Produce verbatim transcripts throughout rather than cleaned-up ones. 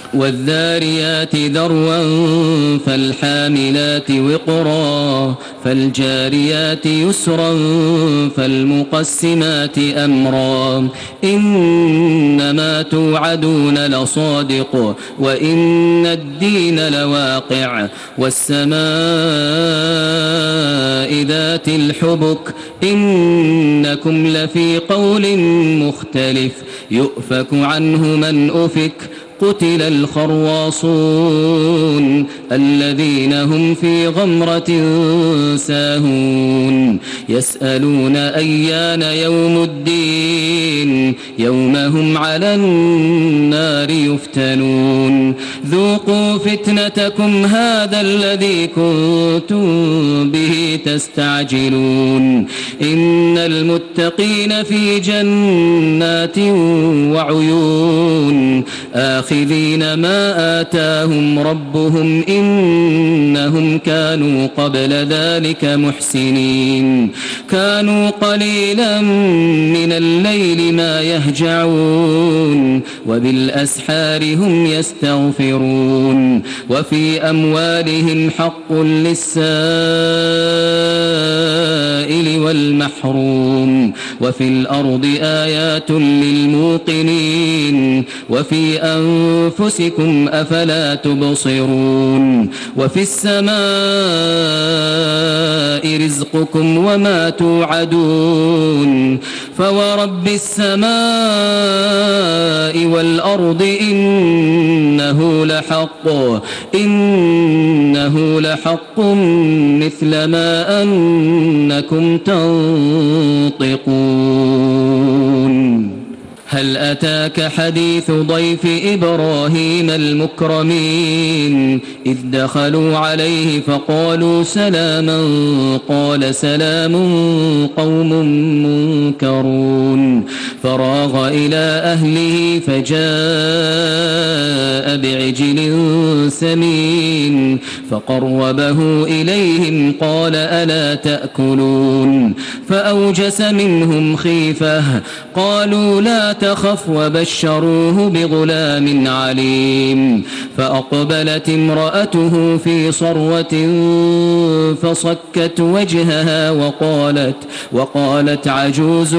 والذاريات ذروا فالحاملات وقرا فالجاريات يسرا فالمقسمات أمرا إنما توعدون لصادق وإن الدين لواقع والسماء ذات الحبك إنكم لفي قول مختلف يؤفك عنه من أفك قتل الخرواصون الذين هم في غمرة ساهون يسألون أيان يوم الدين يوم هم على النار يفتنون ذوقوا فتنتكم هذا الذي كنتم به تستعجلون إن المتقين في جنات وعيون آخذين ما آتاهم ربهم إنهم كانوا قبل ذلك محسنين كانوا قليلا من الليل ما يهجعون وبالأسحار هم يستغفرون وفي أموالهم حق للسائل والمحروم وفي الأرض آيات للموقنين وفي أنفسكم أفلا تبصرون وفي السماء رزقكم وما توعدون فورب السماء والأرض إنه لحق إنه لحق مثل ما أنكم تنطقون هل أتاك حديث ضيف إبراهيم المكرمين إذ دخلوا عليه فقالوا سلاما قال سلام قوم منكرون فراغ إلى أهله فجاء بعجل سمين فقربه إليهم قال ألا تأكلون فأوجس منهم خيفة قالوا لا تخف وبشروه بغلام عليم فأقبلت امرأته في صروة فصكت وجهها وقالت وقالت عجوز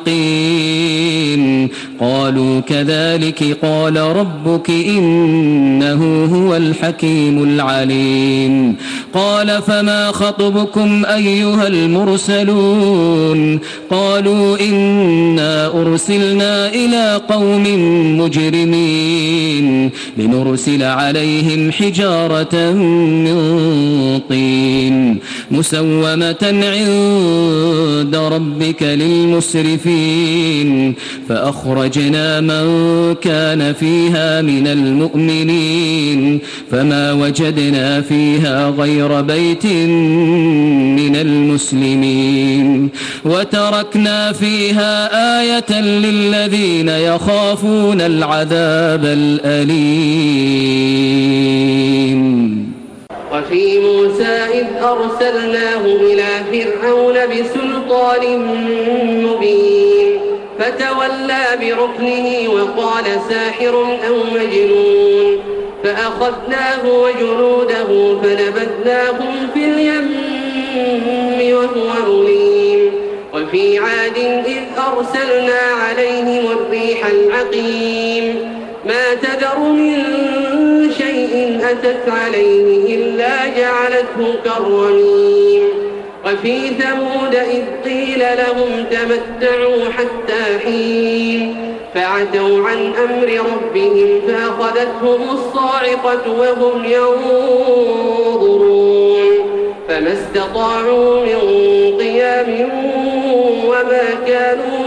عقيم قالوا كذلك قال ربك إنه هو الحكيم العليم قال فما خطبكم أيها المرسلون قالوا إنا أرسلنا إلى قوم مجرمين لنرسل عليهم حجارة من طين مسومة عند ربك للمسرفين فأخرجنا من كان فيها من المؤمنين فما وجدنا فيها غير بيت من المسلمين وتركنا فيها آية للذين يخافون العذاب الأليم وفي موسى إذ أرسلناه إلى فرعون بسلطان مبين فتولى بركنه وقال ساحر أو مجنون فأخذناه وجنوده فنبذناهم في اليم وهو مليم وفي عاد إذ أرسلنا عليهم الريح العقيم ما تذر من شيء أتت عليه إلا جعلته كالرميم وفي ثمود إذ قيل لهم تمتعوا حتى حين فعتوا عن أمر ربهم فأخذتهم الصاعقة وهم ينظرون فما استطاعوا من قيام وما كانوا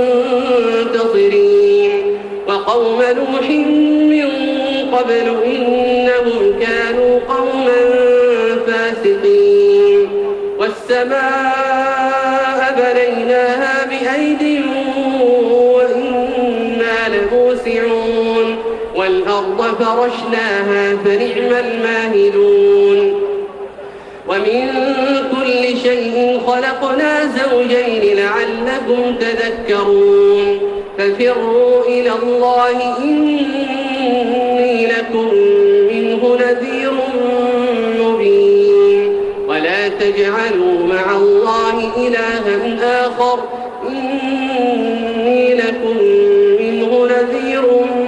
منتصرين وقوم نوح من قبل إنهم كانوا قوما فاسقين والسماء بنيناها بأيد وإنا لموسعون والأرض فرشناها فنعم الماهدون ومن كل شيء خلقنا زوجين لعلكم تذكرون ففروا إلى الله إني لكم تجعلوا مع الله إلها آخر إني لكم منه نذير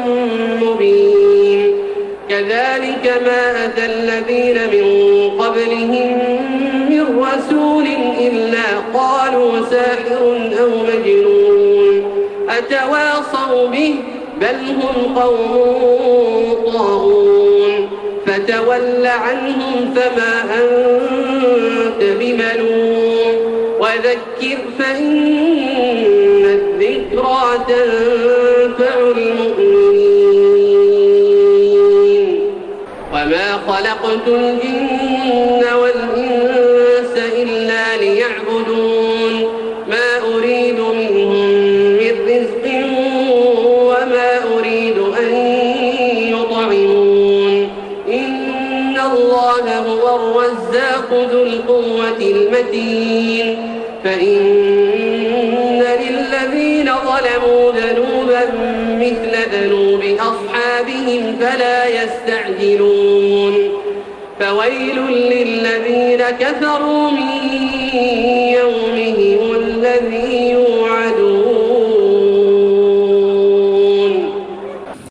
مبين كذلك ما أتى الذين من قبلهم من رسول إلا قالوا ساحر أو مجنون أتواصوا به بل هم قوم طاغون فتول عنهم فما أنت بملوم وذكر فإن الذكرى تنفع المؤمنين وما خلقت الجن والإنس إلا ليعبدون ما أريد منهم من رزق وما أريد أن يطعمون إن الله هو الرزاق ذو القوة المتين فإن للذين ظلموا ذنوبا مثل ذنوب أصحابهم فلا يستعجلون فويل للذين كفروا من